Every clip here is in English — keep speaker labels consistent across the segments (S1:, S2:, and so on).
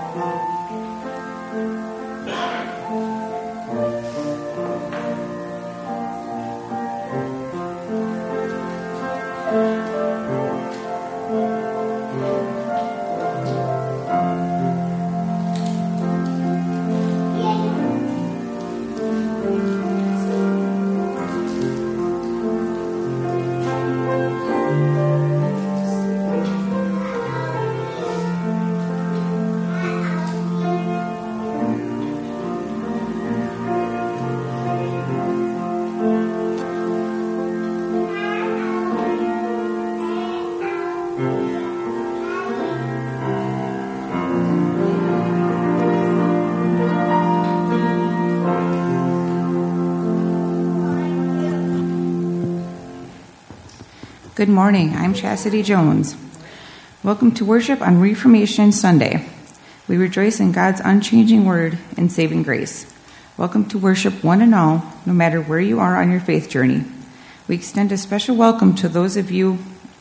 S1: Good morning. I'm Chastity Jones. Welcome to worship on Reformation Sunday. We rejoice in God's unchanging word and saving grace. Welcome to worship one and all, no matter where you are on your faith journey. We extend a special welcome to those of you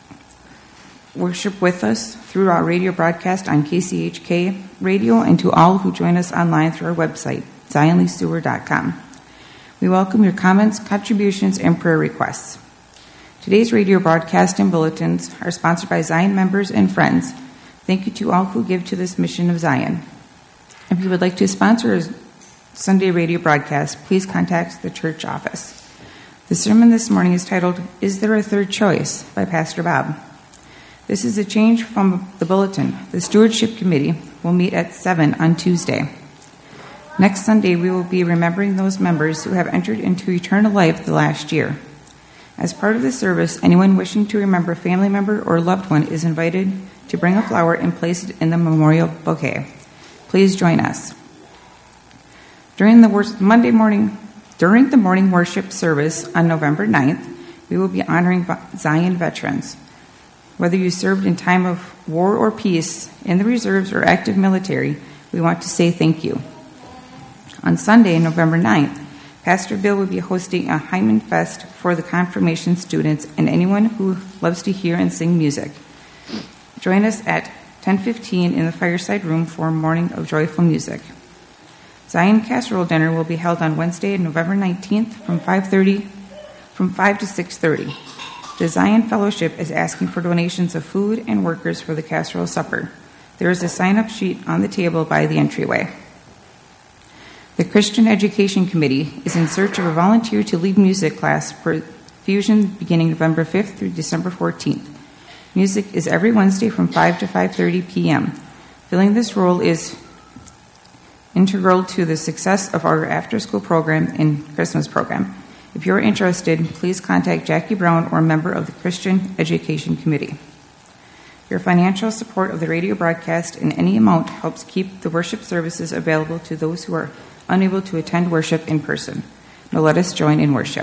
S1: worship with us through our radio broadcast on KCHK Radio and to all who join us online through our website, zionleestewart.com. We welcome your comments, contributions, and prayer requests. Today's radio broadcast and bulletins are sponsored by Zion members and friends. Thank you to all who give to this mission of Zion. If you would like to sponsor a Sunday radio broadcast, please contact the church office. The sermon this morning is titled, Is There a Third Choice? By Pastor Bob. This is a change from the bulletin. The Stewardship Committee will meet at 7 on Tuesday. Next Sunday, we will be remembering those members who have entered into eternal life the last year. As part of the service, anyone wishing to remember a family member or loved one is invited to bring a flower and place it in the memorial bouquet. Please join us. During the morning worship service on November 9th, we will be honoring Zion veterans. Whether you served in time of war or peace, in the reserves or active military, we want to say thank you. On Sunday, November 9th, Pastor Bill will be hosting a Hyman Fest for the confirmation students and anyone who loves to hear and sing music. Join us at 10:15 in the Fireside Room for a morning of joyful music. Zion Casserole Dinner will be held on Wednesday, November 19th from 5 to 6:30. The Zion Fellowship is asking for donations of food and workers for the casserole supper. There is a sign-up sheet on the table by the entryway. The Christian Education Committee is in search of a volunteer to lead music class for Fusion beginning November 5th through December 14th. Music is every Wednesday from 5 to 5:30 p.m. Filling this role is integral to the success of our after-school program and Christmas program. If you're interested, please contact Jackie Brown or a member of the Christian Education Committee. Your financial support of the radio broadcast in any amount helps keep the worship services available to those who are unable to attend worship in person. Now let us join in worship.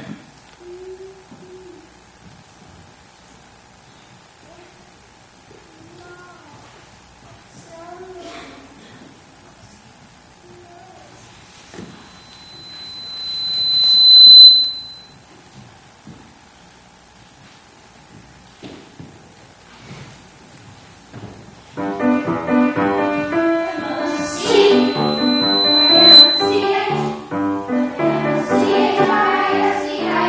S2: C-I-S-C-I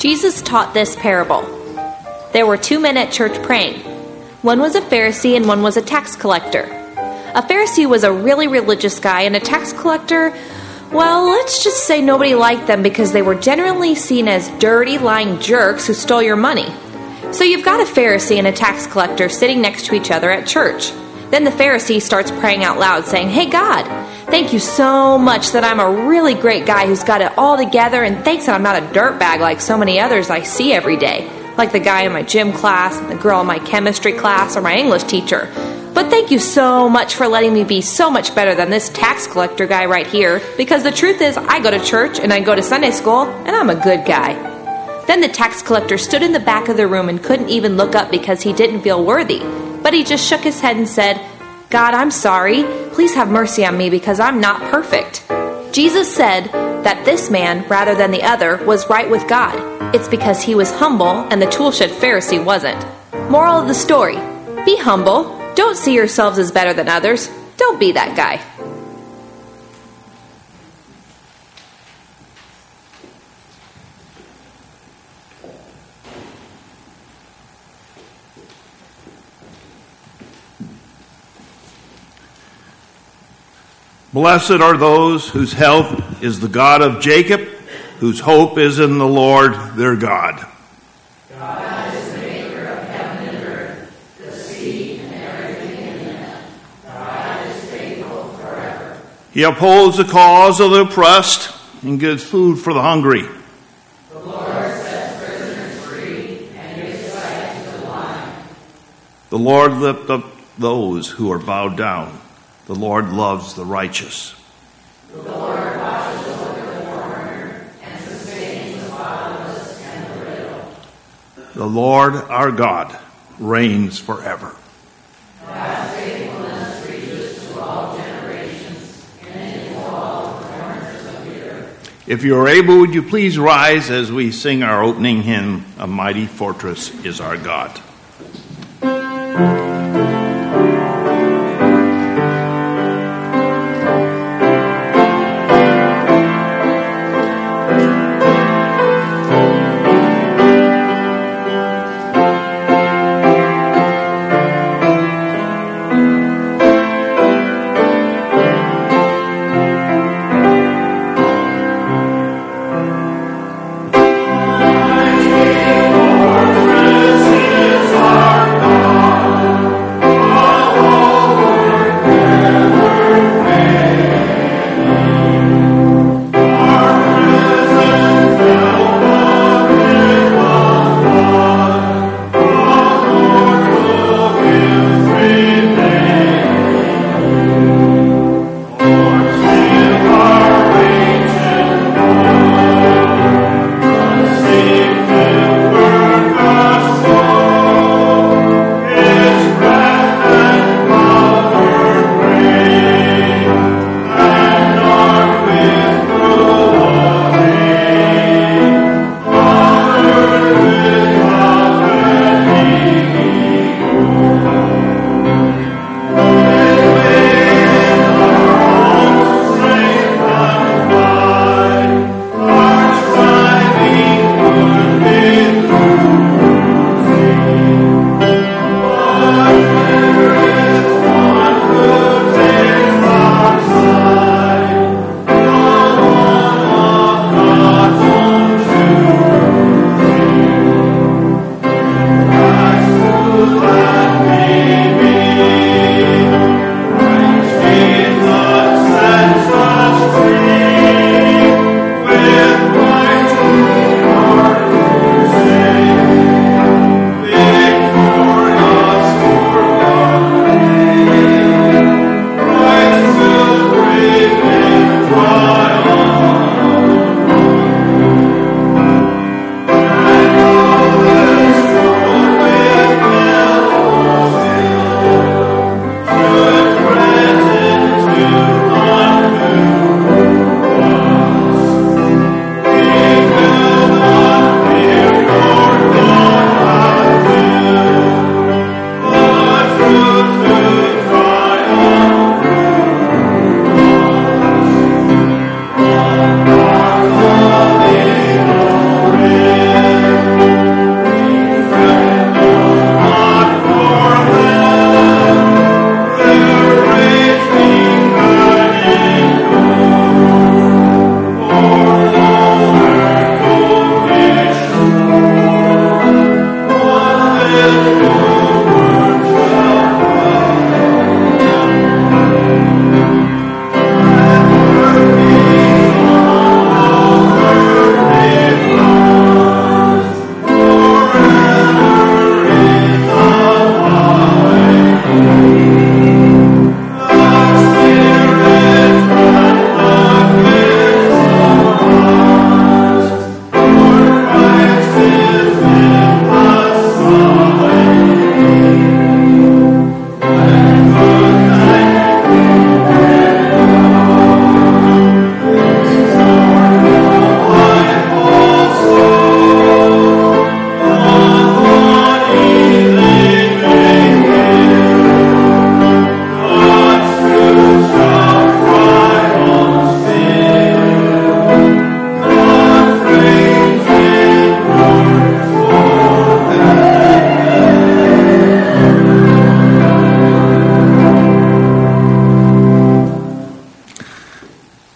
S2: Jesus taught this parable. There were 2 men at church praying. One was a Pharisee and one was a tax collector. A Pharisee was a really religious guy, and a tax collector, well, let's just say nobody liked them because they were generally seen as dirty, lying jerks who stole your money. So you've got a Pharisee and a tax collector sitting next to each other at church. Then the Pharisee starts praying out loud, saying, "Hey God, thank you so much that I'm a really great guy who's got it all together, and thanks that I'm not a dirtbag like so many others I see every day, like the guy in my gym class, and the girl in my chemistry class, or my English teacher. But thank you so much for letting me be so much better than this tax collector guy right here, because the truth is I go to church and I go to Sunday school, and I'm a good guy." Then the tax collector stood in the back of the room and couldn't even look up because he didn't feel worthy. But he just shook his head and said, "God, I'm sorry. Please have mercy on me because I'm not perfect." Jesus said that this man, rather than the other, was right with God. It's because he was humble and the toolshed Pharisee wasn't. Moral of the story: be humble. Don't see yourselves as better than others. Don't be that guy.
S3: Blessed are those whose help is the God of Jacob, whose hope is in the Lord their God.
S4: God is the maker of heaven and earth, the sea and everything in them. God is faithful forever.
S3: He upholds the cause of the oppressed and gives food for the hungry.
S4: The Lord sets prisoners free and gives sight to the blind.
S3: The Lord lifts up those who are bowed down. The Lord loves the righteous.
S4: The Lord watches over the foreigner and sustains the fatherless and the widow.
S3: The Lord our God reigns forever.
S4: God's faithfulness reaches to all generations and into all the corners of the earth.
S3: If you are able, would you please rise as we sing our opening hymn, "A Mighty Fortress is Our God."
S4: Fortress is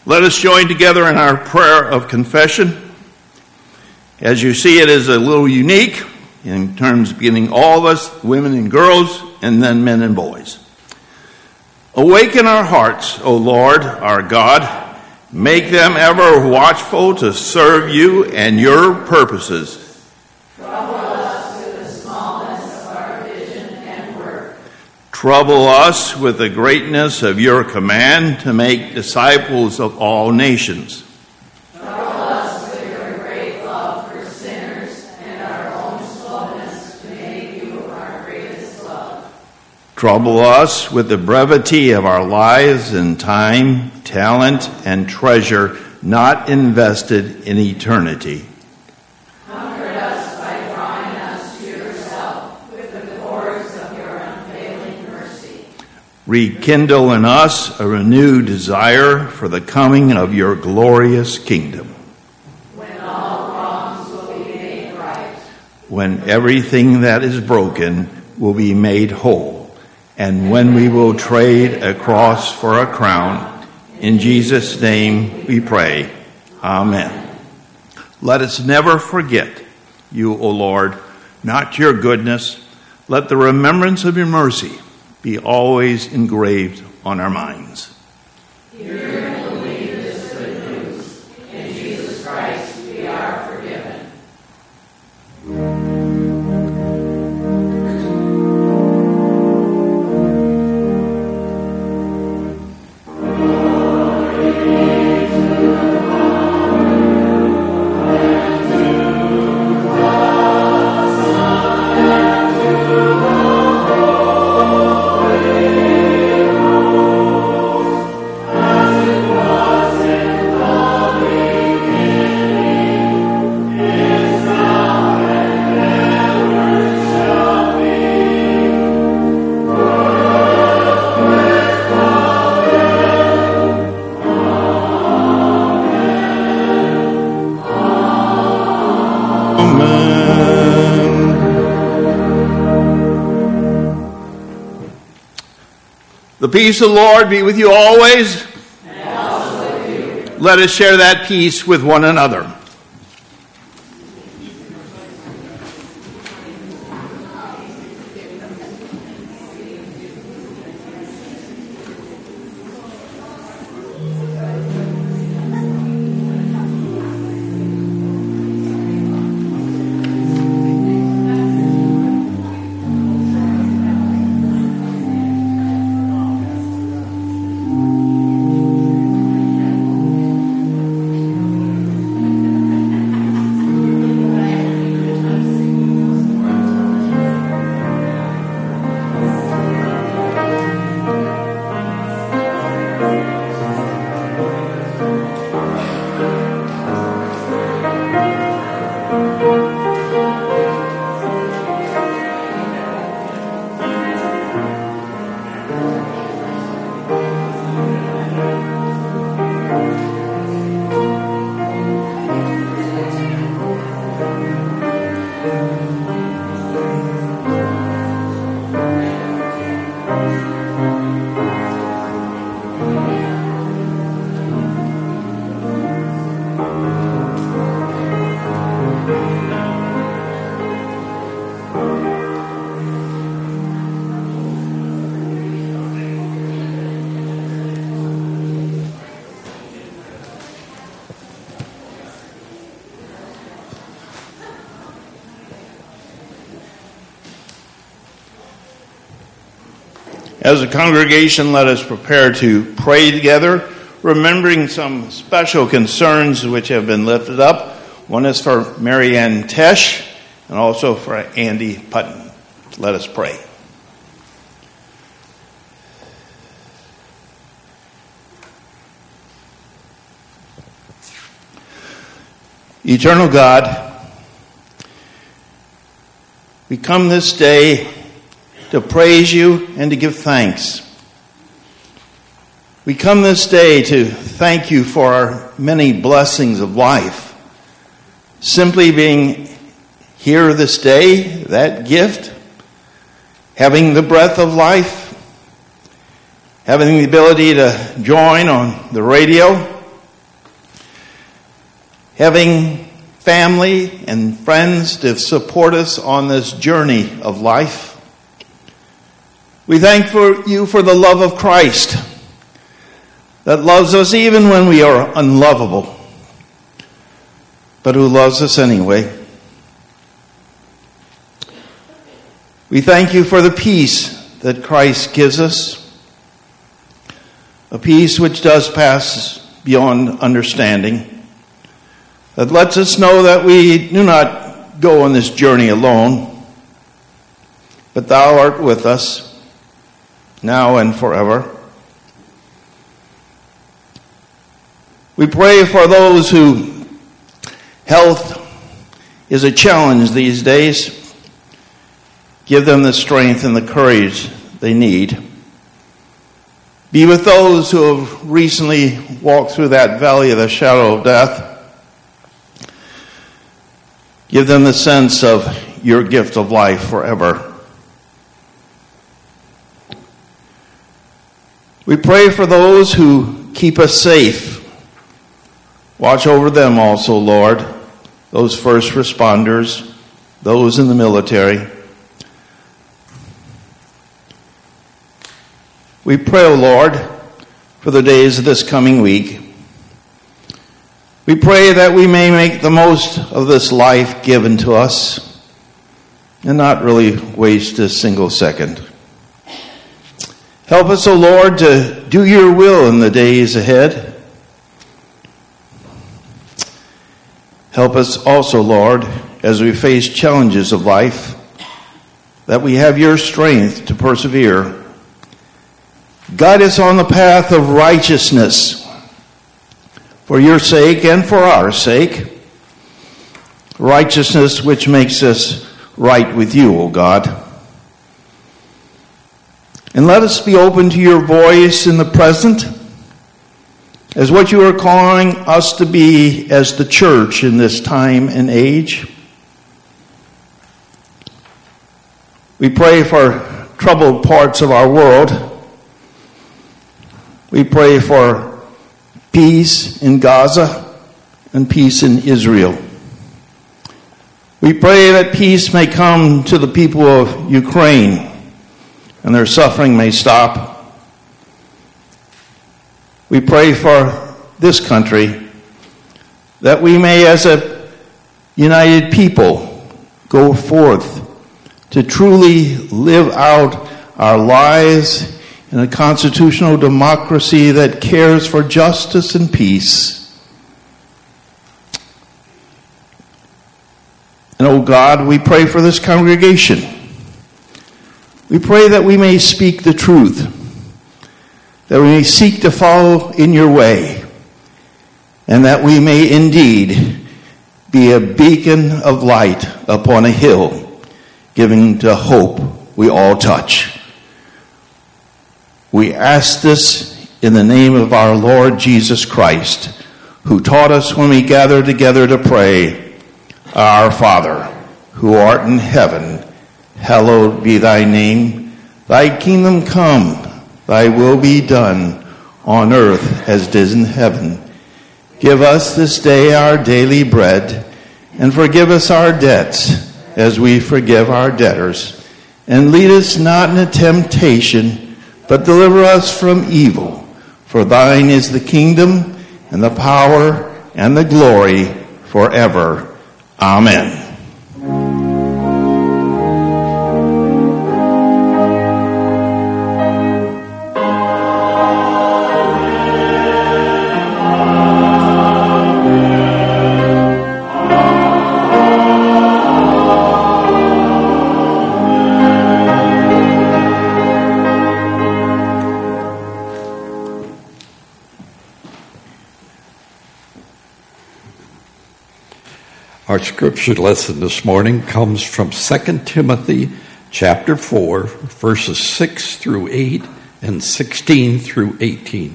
S3: Let us join together in our prayer of confession. As you see, it is a little unique in terms of getting all of us, women and girls, and then men and boys. Awaken our hearts, O Lord, our God. Make them ever watchful to serve you and your purposes.
S4: Trouble us with the smallness of our vision and work.
S3: Trouble us with the greatness of your command to make disciples of all nations.
S4: Trouble us with your great love for sinners and our own slowness to make you our greatest love.
S3: Trouble us with the brevity of our lives and time, talent, and treasure not invested in eternity.
S4: Comfort us by drawing us to yourself with the cords of your unfailing mercy.
S3: Rekindle in us a renewed desire for the coming of your glorious kingdom.
S4: When all wrongs will be made right.
S3: When everything that is broken will be made whole. And when we will trade a cross for a crown. In Jesus' name we pray. Amen. Let us never forget you, O Lord, not your goodness. Let the remembrance of your mercy be always engraved on our minds.
S4: Hear and believe this good news. In Jesus Christ we are forgiven. The peace of the Lord be with you always. And also with you.
S3: Let us share that peace with one another. As a congregation, let us prepare to pray together, remembering some special concerns which have been lifted up. One is for Mary Ann Tesh and also for Andy Putton. Let us pray. Eternal God, we come this day to praise you and to give thanks. We come this day to thank you for our many blessings of life. Simply being here this day, that gift, having the breath of life, having the ability to join on the radio, having family and friends to support us on this journey of life. We thank you for the love of Christ that loves us even when we are unlovable, but who loves us anyway. We thank you for the peace that Christ gives us, a peace which does pass beyond understanding, that lets us know that we do not go on this journey alone, but thou art with us, now and forever. We pray for those who health is a challenge these days. Give them the strength and the courage they need. Be with those who have recently walked through that valley of the shadow of death. Give them the sense of your gift of life forever. We pray for those who keep us safe. Watch over them also, Lord, those first responders, those in the military. We pray, O Lord, for the days of this coming week. We pray that we may make the most of this life given to us and not really waste a single second. Help us, O Lord, to do your will in the days ahead. Help us also, Lord, as we face challenges of life, that we have your strength to persevere. Guide us on the path of righteousness for your sake and for our sake. Righteousness which makes us right with you, O God. And let us be open to your voice in the present as what you are calling us to be as the church in this time and age. We pray for troubled parts of our world. We pray for peace in Gaza and peace in Israel. We pray that peace may come to the people of Ukraine and their suffering may stop. We pray for this country that we may, as a united people, go forth to truly live out our lives in a constitutional democracy that cares for justice and peace. And, oh God, we pray for this congregation. We pray that we may speak the truth, that we may seek to follow in your way, and that we may indeed be a beacon of light upon a hill, giving to hope we all touch. We ask this in the name of our Lord Jesus Christ, who taught us when we gather together to pray, Our Father, who art in heaven, hallowed be thy name. Thy kingdom come, thy will be done, on earth as it is in heaven. Give us this day our daily bread, and forgive us our debts, as we forgive our debtors. And lead us not into temptation, but deliver us from evil. For thine is the kingdom, and the power, and the glory, forever. Amen.
S5: Our scripture lesson this morning comes from 2 Timothy chapter 4, verses 6 through 8 and 16 through 18.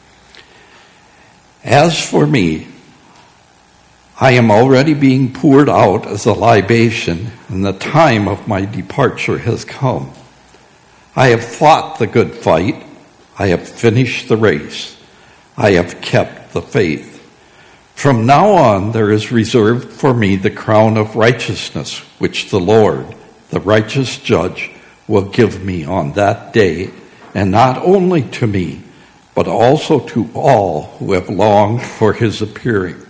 S5: As for me, I am already being poured out as a libation, and the time of my departure has come. I have fought the good fight. I have finished the race. I have kept the faith. From now on, there is reserved for me the crown of righteousness, which the Lord, the righteous judge, will give me on that day, and not only to me, but also to all who have longed for his appearing.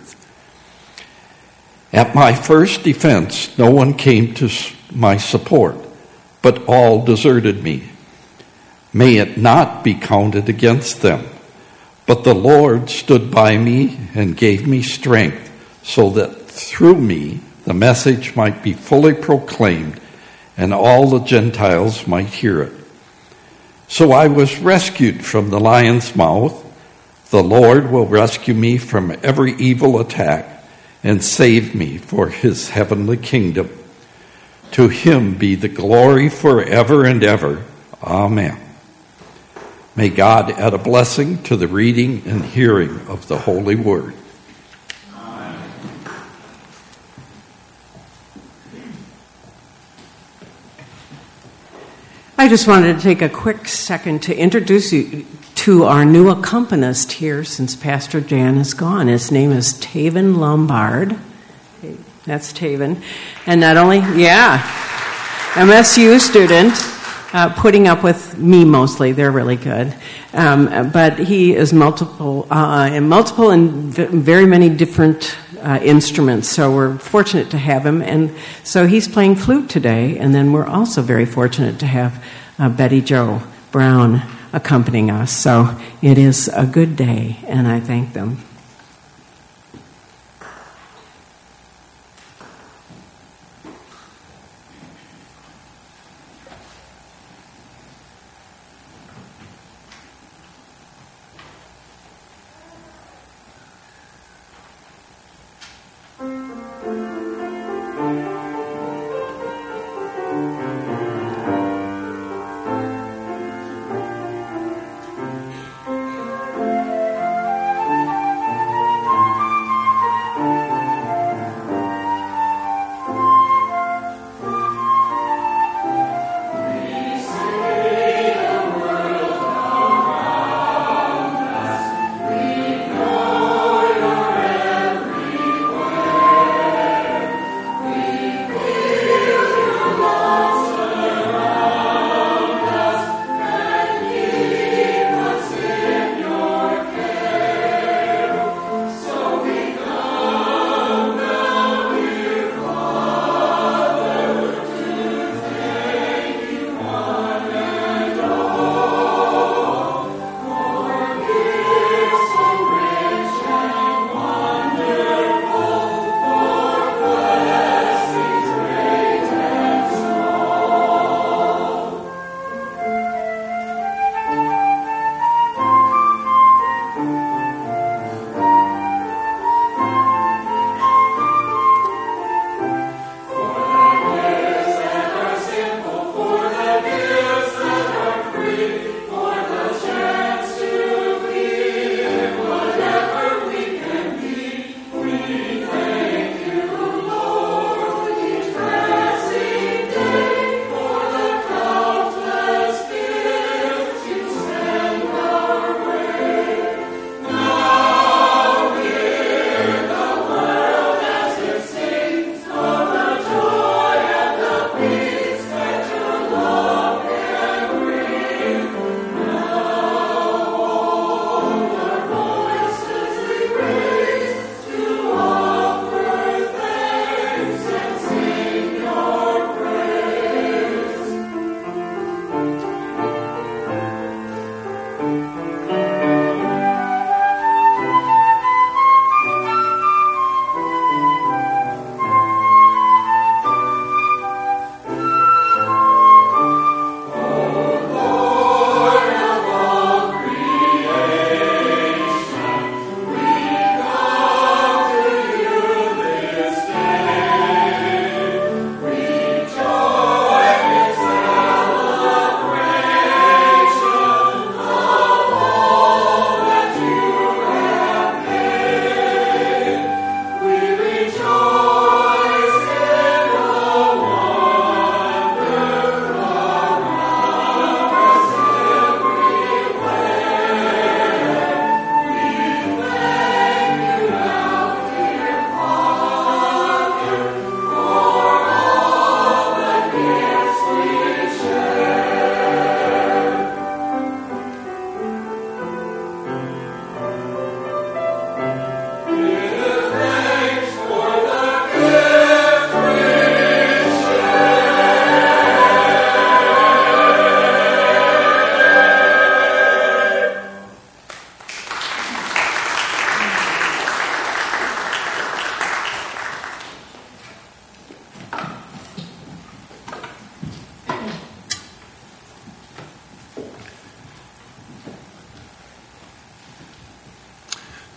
S5: At my first defense, no one came to my support, but all deserted me. May it not be counted against them. But the Lord stood by me and gave me strength, so that through me the message might be fully proclaimed, and all the Gentiles might hear it. So I was rescued from the lion's mouth. The Lord will rescue me from every evil attack and save me for his heavenly kingdom. To him be the glory forever and ever. Amen. May God add a blessing to the reading and hearing of the Holy Word.
S3: Amen.
S6: I just wanted to take a quick second to introduce you to our new accompanist here since Pastor Jan is gone. His name is Taven Lombard. That's Taven. And not only, MSU student. Putting up with me mostly. They're really good. But he is multiple and very many different instruments. So we're fortunate to have him. And so he's playing flute today. And then we're also very fortunate to have Betty Jo Brown accompanying us. So it is a good day, and I thank them.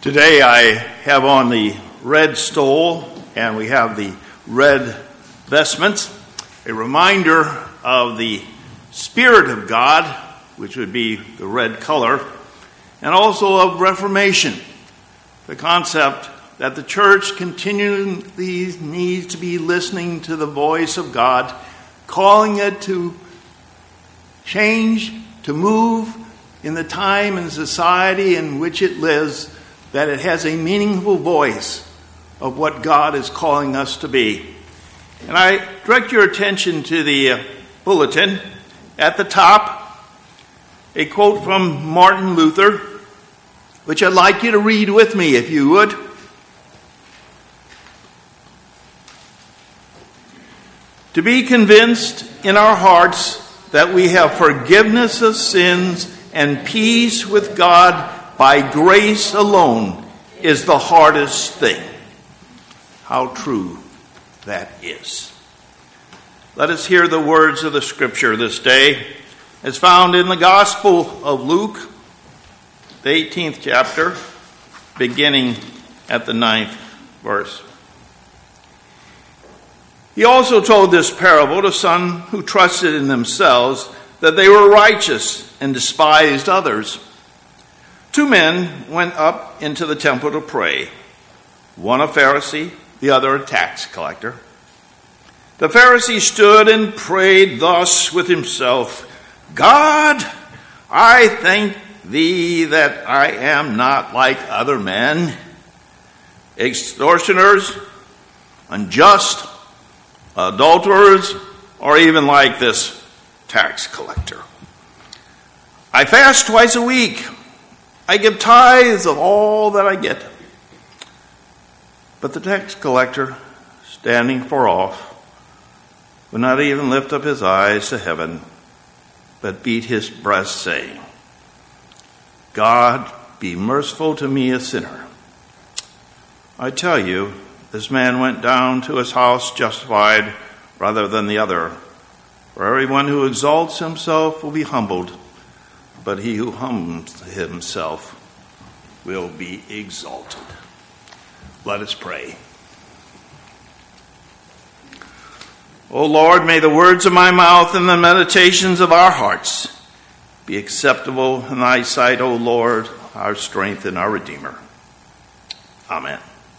S3: Today I have on the red stole, and we have the red vestments, a reminder of the Spirit of God, which would be the red color, and also of Reformation, the concept that the church continually needs to be listening to the voice of God, calling it to change, to move in the time and society in which it lives, that it has a meaningful voice of what God is calling us to be. And I direct your attention to the bulletin. At the top, a quote from Martin Luther, which I'd like you to read with me, if you would. To be convinced in our hearts that we have forgiveness of sins and peace with God by grace alone is the hardest thing. How true that is. Let us hear the words of the Scripture this day, as found in the Gospel of Luke, the 18th chapter, beginning at the 9th verse. He also told this parable to some who trusted in themselves that they were righteous and despised others. 2 men went up into the temple to pray, one a Pharisee, the other a tax collector. The Pharisee stood and prayed thus with himself, God, I thank thee that I am not like other men, extortioners, unjust, adulterers, or even like this tax collector. I fast twice a week. I give tithes of all that I get. But the tax collector, standing far off, would not even lift up his eyes to heaven, but beat his breast, saying, God, be merciful to me, a sinner. I tell you, this man went down to his house justified rather than the other. For everyone who exalts himself will be humbled, but he who humbles himself will be exalted. Let us pray. O Lord, may the words of my mouth and the meditations of our hearts be acceptable in thy sight, O Lord, our strength and our Redeemer. Amen.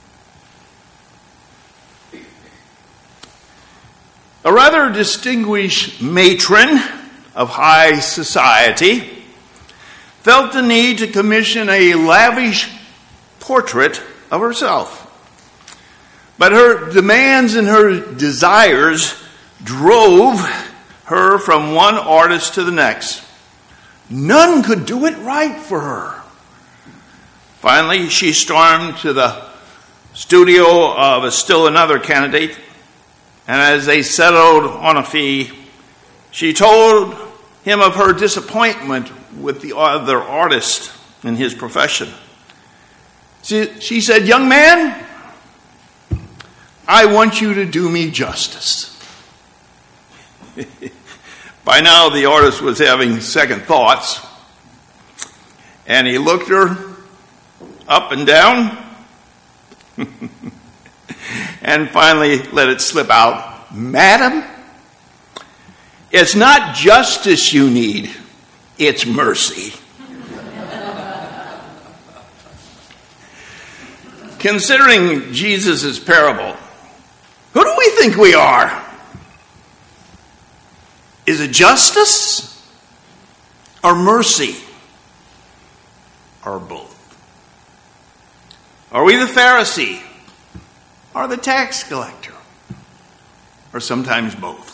S3: A rather distinguished matron of high society felt the need to commission a lavish portrait of herself. But her demands and her desires drove her from one artist to the next. None could do it right for her. Finally, she stormed to the studio of still another candidate, and as they settled on a fee, she told him of her disappointment with the other artist in his profession. She said, young man, I want you to do me justice. By now, the artist was having second thoughts, and he looked her up and down, and finally let it slip out, Madam, it's not justice you need, it's mercy. Considering Jesus' parable, who do we think we are? Is it justice or mercy or both? Are we the Pharisee or the tax collector or sometimes both?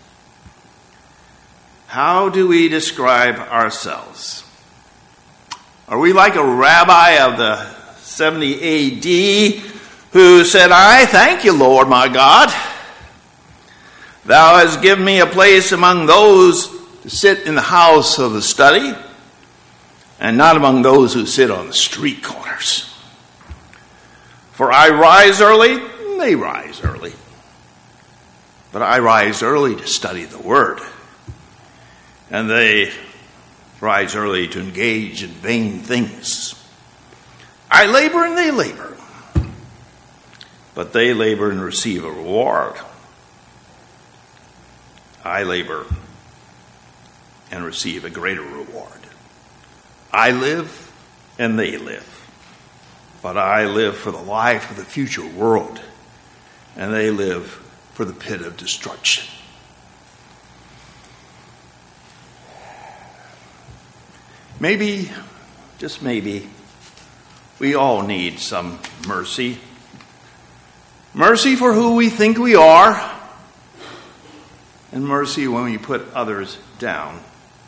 S3: How do we describe ourselves? Are we like a rabbi of the 70 AD who said, I thank you, Lord my God. Thou hast given me a place among those to sit in the house of the study, and not among those who sit on the street corners. For I rise early, they rise early. But I rise early to study the Word, and they rise early to engage in vain things. I labor and they labor, but they labor and receive a reward. I labor and receive a greater reward. I live and they live, but I live for the life of the future world, and they live for the pit of destruction. Maybe, just maybe, we all need some mercy. Mercy for who we think we are, and mercy when we put others down.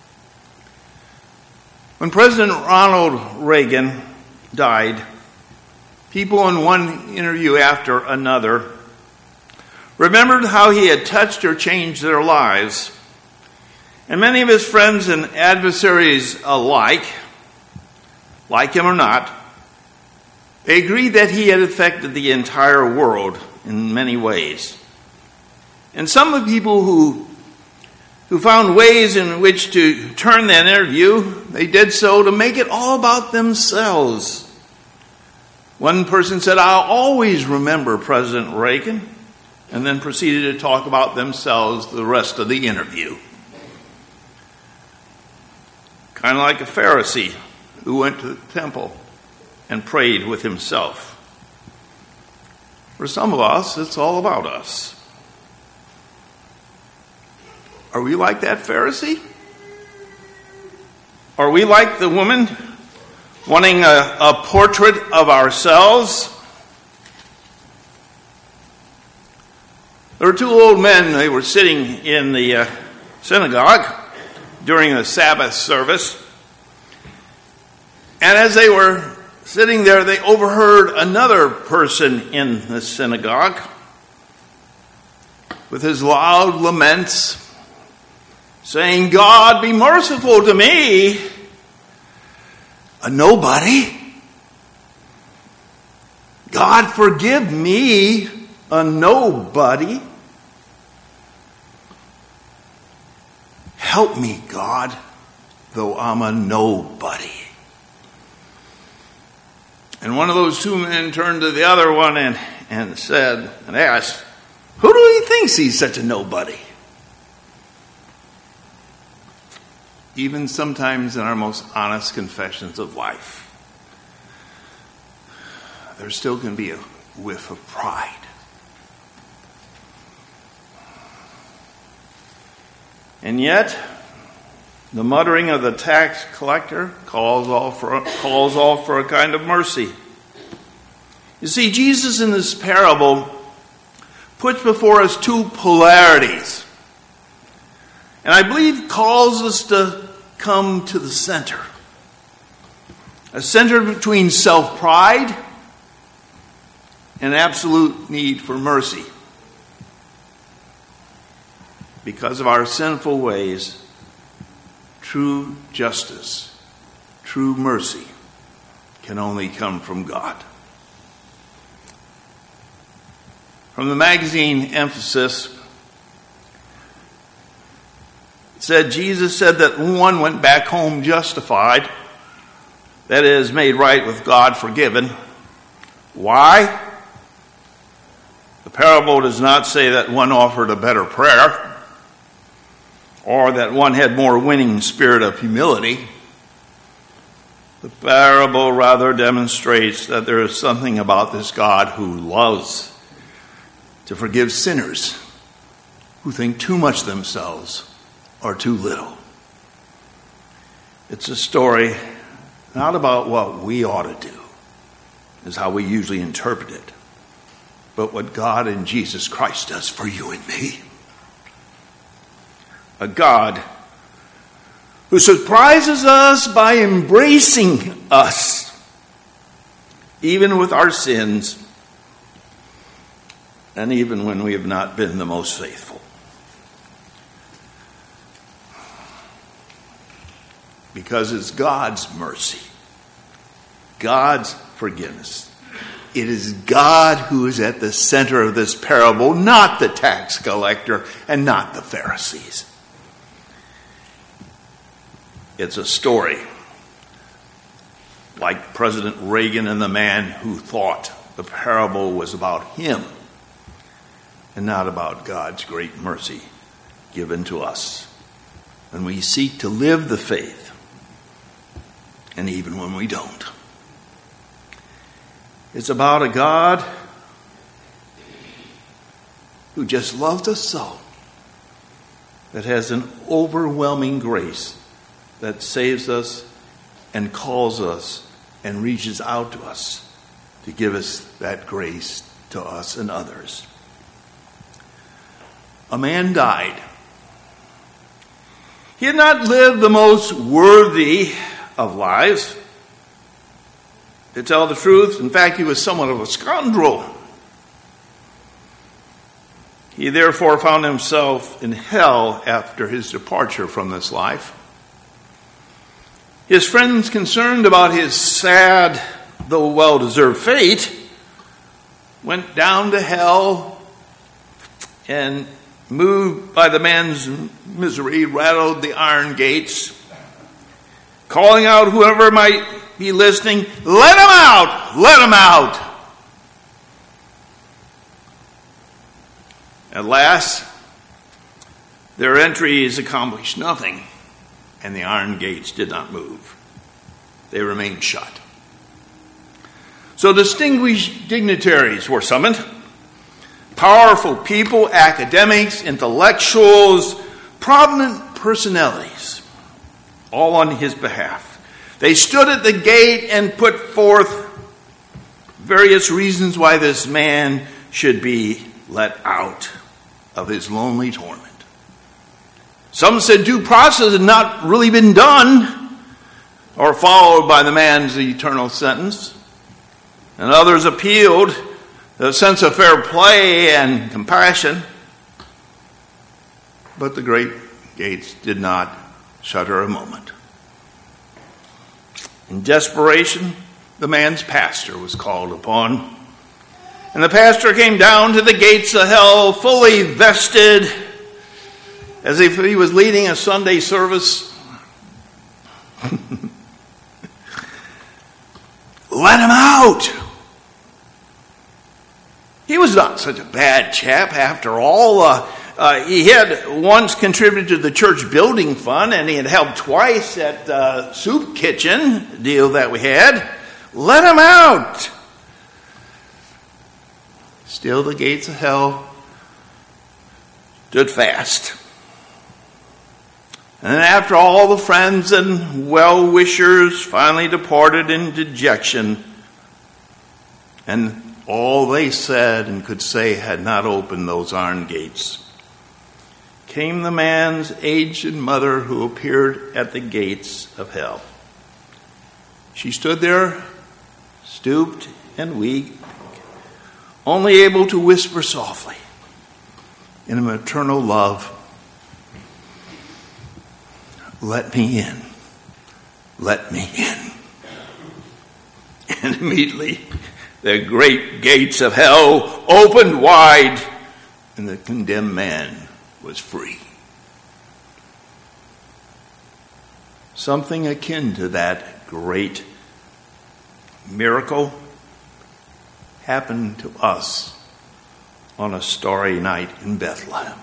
S3: When President Ronald Reagan died, people in one interview after another remembered how he had touched or changed their lives. And many of his friends and adversaries alike, like him or not, they agreed that he had affected the entire world in many ways. And some of the people who found ways in which to turn that interview, they did so to make it all about themselves. One person said, "I'll always remember President Reagan," and then proceeded to talk about themselves the rest of the interview. Kind of like a Pharisee who went to the temple and prayed with himself. For some of us, it's all about us. Are we like that Pharisee? Are we like the woman wanting a portrait of ourselves? There were two old men. They were sitting in the synagogue during the Sabbath service. And as they were sitting there, they overheard another person in the synagogue with his loud laments, saying, "God, be merciful to me, a nobody. God, forgive me, a nobody. Help me, God, though I'm a nobody." And one of those two men turned to the other one and said, and asked, "Who do he think he's such a nobody?" Even sometimes in our most honest confessions of life, there still can be a whiff of pride. And yet, the muttering of the tax collector calls all for a kind of mercy. You see, Jesus in this parable puts before us two polarities, and I believe calls us to come to the center. A center between self-pride and absolute need for mercy. Because of our sinful ways, true justice, true mercy can only come from God. From the magazine Emphasis, it said, Jesus said that one went back home justified, that is, made right with God, forgiven. Why? The parable does not say that one offered a better prayer, or that one had more winning spirit of humility. The parable rather demonstrates that there is something about this God who loves to forgive sinners who think too much of themselves or too little. It's a story not about what we ought to do, is how we usually interpret it, but what God in Jesus Christ does for you and me. A God who surprises us by embracing us, even with our sins, and even when we have not been the most faithful. Because it's God's mercy, God's forgiveness. It is God who is at the center of this parable, not the tax collector and not the Pharisees. It's a story like President Reagan and the man who thought the parable was about him and not about God's great mercy given to us when we seek to live the faith, and even when we don't. It's about a God who just loves us so, that has an overwhelming grace that saves us and calls us and reaches out to us to give us that grace to us and others. A man died. He had not lived the most worthy of lives. To tell the truth, in fact, he was somewhat of a scoundrel. He therefore found himself in hell after his departure from this life. His friends, concerned about his sad, though well-deserved fate, went down to hell and, moved by the man's misery, rattled the iron gates, calling out whoever might be listening, "Let him out! Let him out!" At last, their entries accomplished nothing, and the iron gates did not move. They remained shut. So distinguished dignitaries were summoned. Powerful people, academics, intellectuals, prominent personalities, all on his behalf. They stood at the gate and put forth various reasons why this man should be let out of his lonely torment. Some said due process had not really been done or followed by the man's eternal sentence. And others appealed to a sense of fair play and compassion. But the great gates did not shudder a moment. In desperation, the man's pastor was called upon. And the pastor came down to the gates of hell fully vested, as if he was leading a Sunday service. Let him out! He was not such a bad chap after all. He had once contributed to the church building fund, and he had helped twice at the soup kitchen deal that we had. Let him out! Still, the gates of hell stood fast. And after all the friends and well-wishers finally departed in dejection, and all they said and could say had not opened those iron gates, came the man's aged mother who appeared at the gates of hell. She stood there, stooped and weak, only able to whisper softly in a maternal love, "Let me in. Let me in." And immediately the great gates of hell opened wide, and the condemned man was free. Something akin to that great miracle happened to us on a starry night in Bethlehem.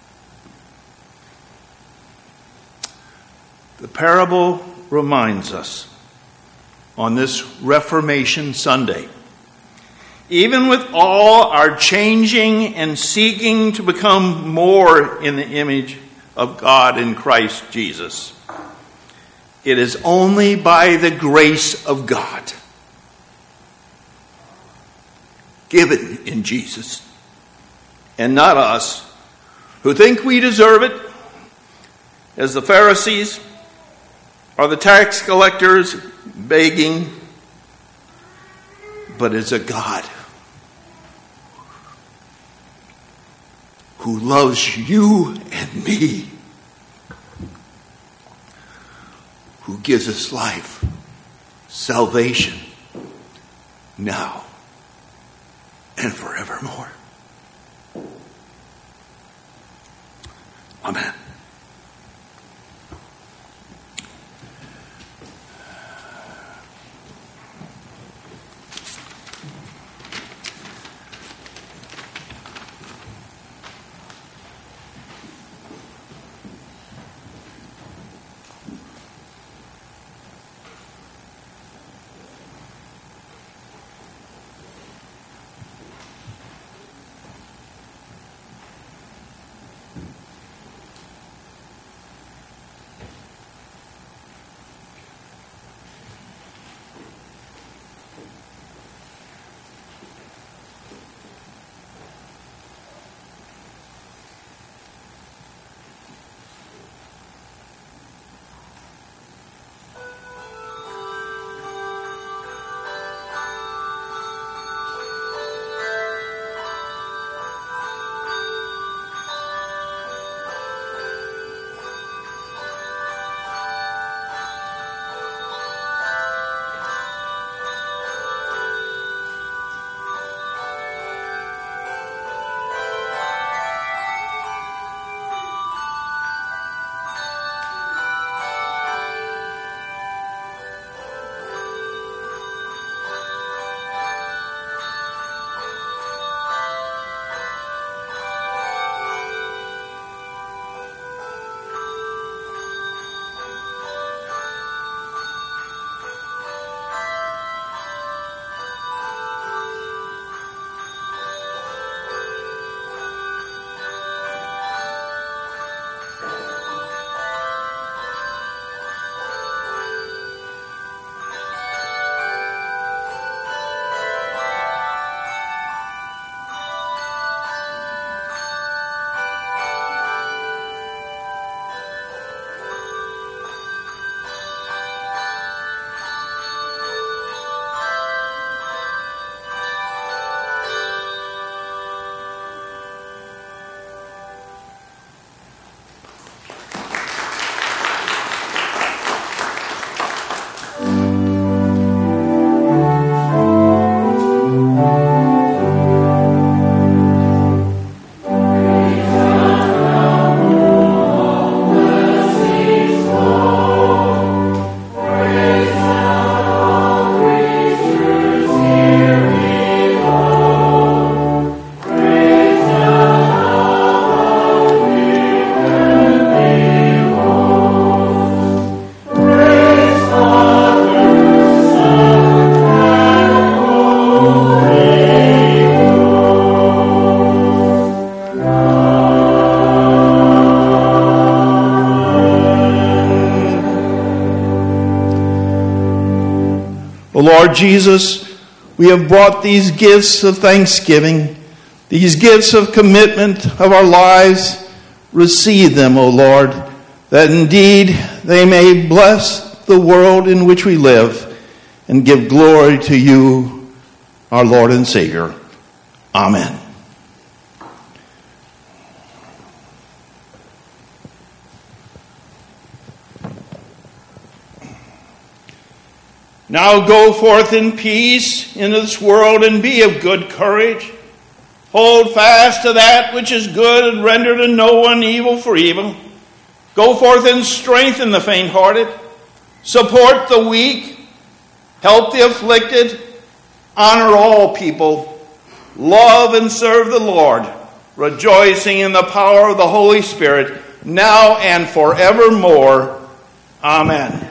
S3: The parable reminds us on this Reformation Sunday, even with all our changing and seeking to become more in the image of God in Christ Jesus, it is only by the grace of God given in Jesus, and not us, who think we deserve it, as the Pharisees or the tax collectors begging, but it's a God who loves you and me, who gives us life, salvation, now and forevermore. Amen. O Lord Jesus, we have brought these gifts of thanksgiving, these gifts of commitment of our lives. Receive them, O Lord, that indeed they may bless the world in which we live and give glory to you, our Lord and Savior. Amen. Now go forth in peace into this world and be of good courage. Hold fast to that which is good and render to no one evil for evil. Go forth and strengthen the faint-hearted. Support the weak. Help the afflicted. Honor all people. Love and serve the Lord, rejoicing in the power of the Holy Spirit, now and forevermore. Amen.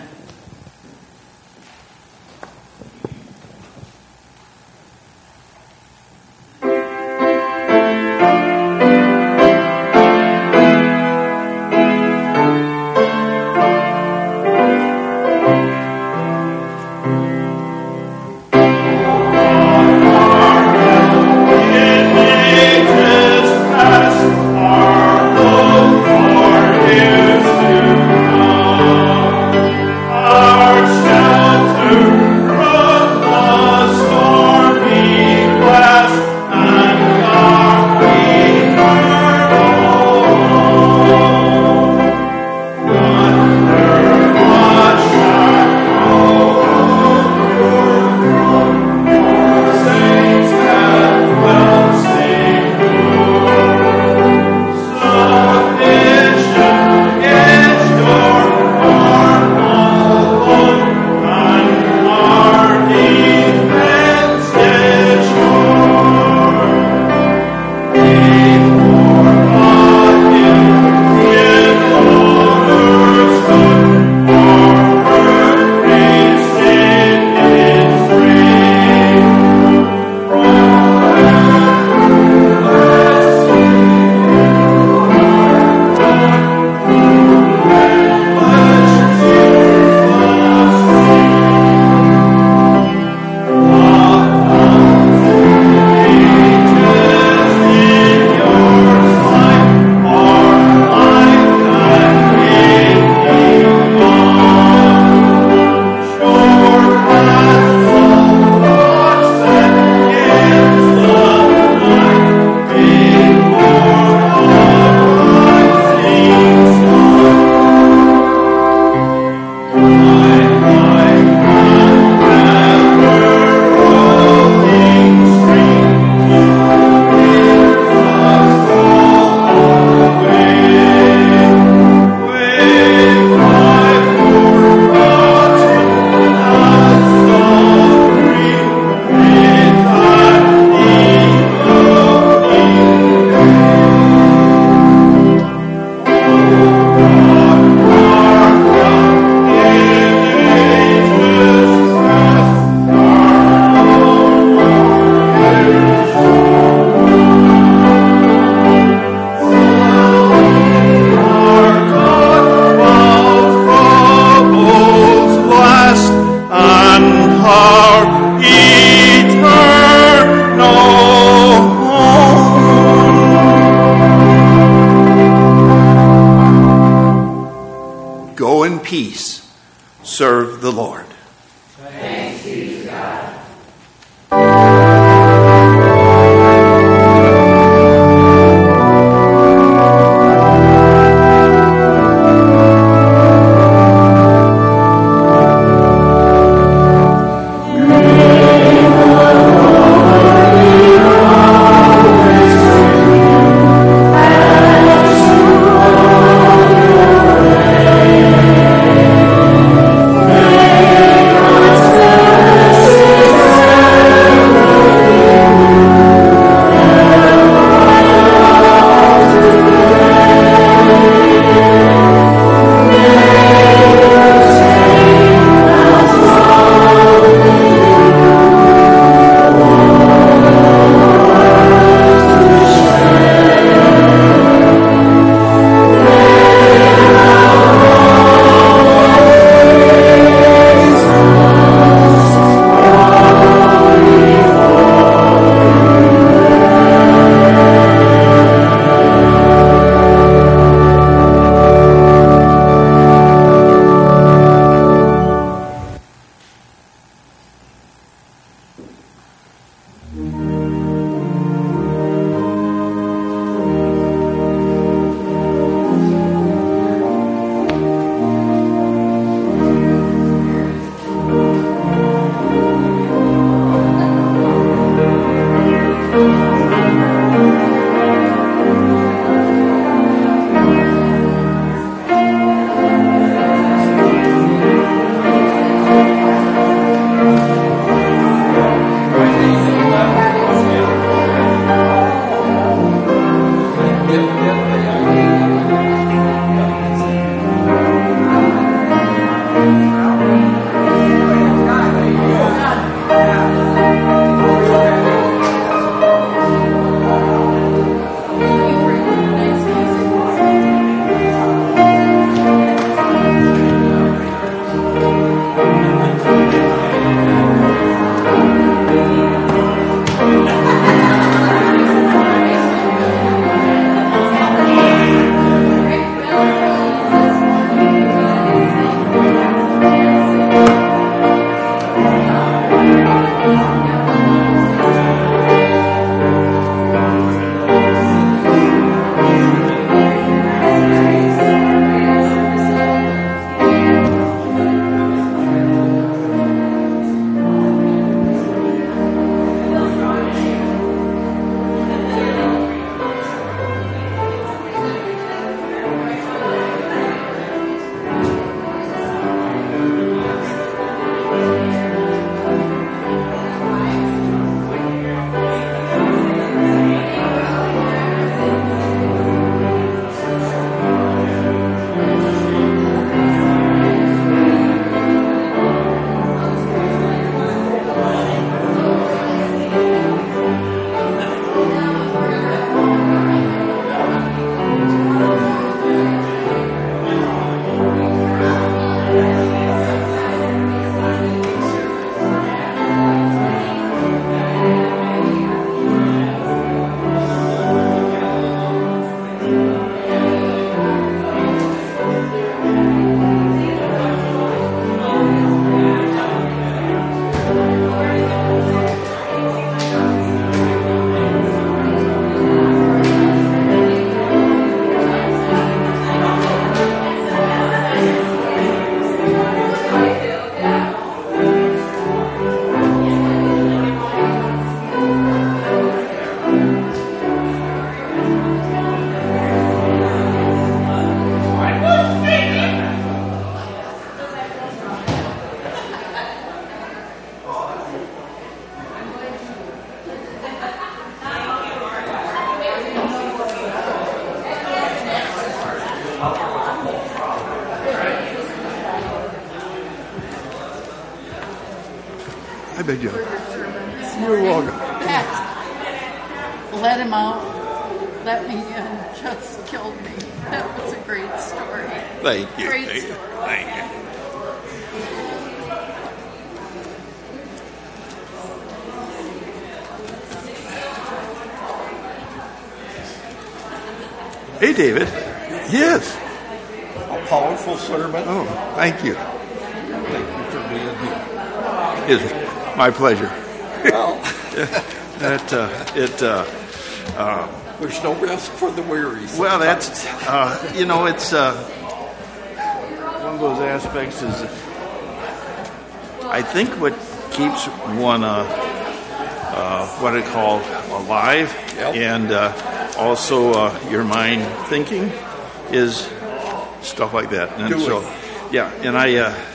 S3: Peace. Serve the Lord.
S4: Thanks be to God.
S7: Thank
S3: I beg you.
S4: for your sermon.
S3: You're welcome.
S4: That let him out, let me in, just killed me. That was a great story.
S3: Thank you.
S4: Great
S3: Thank you.
S4: story.
S3: Thank you. Hey, David. Yes.
S5: A powerful sermon.
S3: Oh, thank you.
S5: Thank you for being here.
S3: It's my pleasure.
S5: Well, there's no rest for the weary.
S3: Well, that's it's one of those aspects is I think what keeps one what I call alive,
S5: Yep.
S3: and also your mind thinking is stuff like that. And
S5: Doing.
S3: so, yeah, and I